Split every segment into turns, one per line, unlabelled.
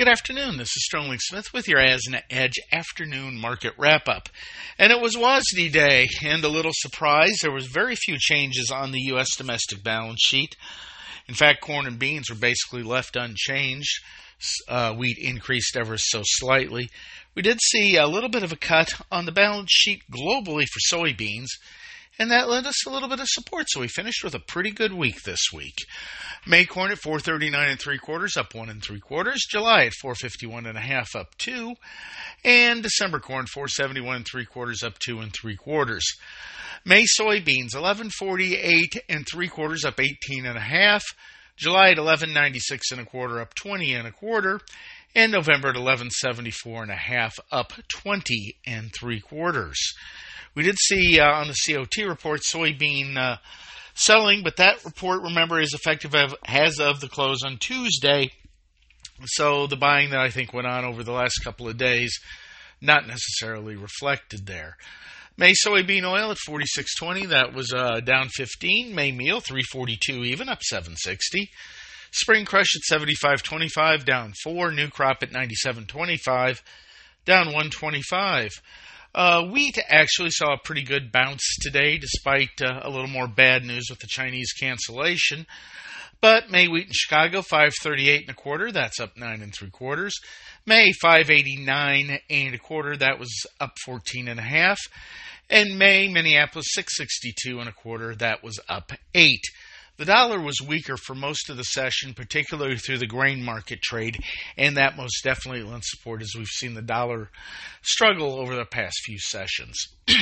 Good afternoon. This is Sterling Smith with your Asna Edge afternoon market wrap-up. And it was WASD Day, and a little surprise, there was very few changes on the U.S. domestic balance sheet. In fact, corn and beans were basically left unchanged. Wheat increased ever so slightly. We did see a little bit of a cut on the balance sheet globally for soybeans, and that led us a little bit of support, so we finished with a pretty good week this week. May corn at 439 3/4, up 1 3/4. July at 451 1/2, up 2, and December corn 471 3/4, up 2 3/4. May soybeans 1148 3/4, up 18 1/2. July at 1196 1/4, up 20 1/4, and November at 1174 1/2, up 20 3/4. We did see on the COT report soybean selling, but that report, remember, is effective as of the close on Tuesday. So the buying that I think went on over the last couple of days, not necessarily reflected there. May soybean oil at 46.20, that was down 15. May meal 342 even, up 7.60. Spring crush at 75.25, down 4. New crop at 97.25, down 1.25. Wheat actually saw a pretty good bounce today, despite a little more bad news with the Chinese cancellation. But May wheat in Chicago, 538 1/4, that's up 9 3/4. May 589 1/4, that was up 14 1/2. And May Minneapolis 662 1/4, that was up 8. The dollar was weaker for most of the session, particularly through the grain market trade, and that most definitely lent support as we've seen the dollar struggle over the past few sessions.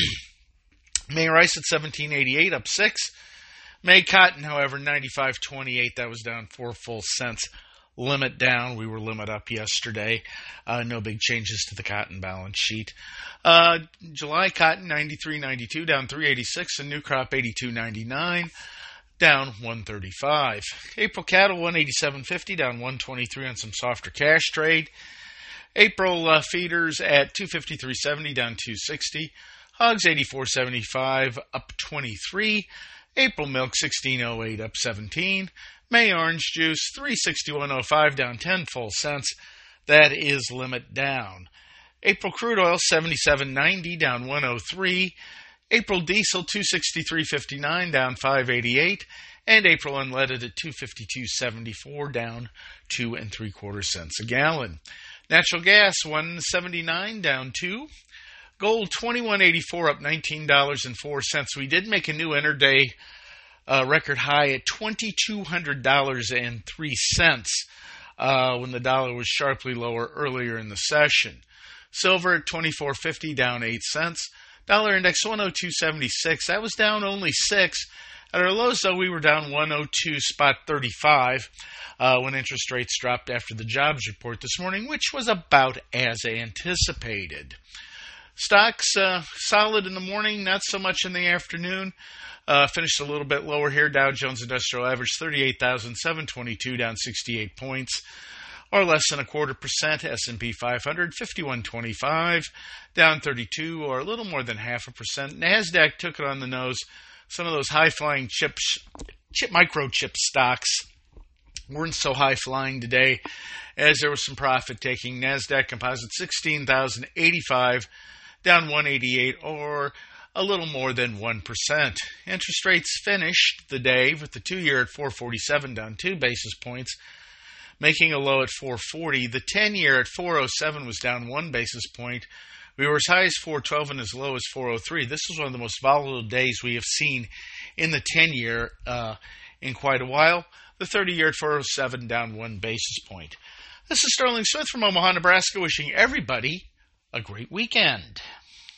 May rice at 17.88, up 6. May cotton, however, 95.28, that was down 4 full cents. Limit down. We were limit up yesterday. No big changes to the cotton balance sheet. July cotton 93.92, down 3.86, and new crop 82.99. Down 135. April cattle 187.50, down 123 on some softer cash trade. April feeders at 253.70, down 260. Hogs 84.75, up 23. April milk 16.08, up 17. May orange juice 361.05, down 10 full cents. That is limit down. April crude oil 77.90, down 103. April diesel 263.59, down 5.88, and April unleaded at 252.74, down 2 3/4 cents a gallon. Natural gas 179, down 2. Gold 21.84, up $19.04. We did make a new interday record high at $2,200.03 when the dollar was sharply lower earlier in the session. Silver at 24.50, down 8 cents. Dollar index 102.76. That was down only 6. At our lows, though, we were down 102.35 when interest rates dropped after the jobs report this morning, which was about as anticipated. Stocks solid in the morning, not so much in the afternoon. Finished a little bit lower here. Dow Jones Industrial Average 38,722, down 68 points. Or less than 0.25%. S&P 500, 51.25, down 32, or a little more than 0.5%. NASDAQ took it on the nose. Some of those high-flying microchip stocks weren't so high-flying today as there was some profit-taking. NASDAQ Composite 16,085, down 188, or a little more than 1%. Interest rates finished the day with the 2-year at 447, down 2 basis points, making a low at 440. The 10-year at 407 was down 1 basis point. We were as high as 412 and as low as 403. This was one of the most volatile days we have seen in the 10-year in quite a while. The 30-year at 407, down 1 basis point. This is Sterling Smith from Omaha, Nebraska, wishing everybody a great weekend.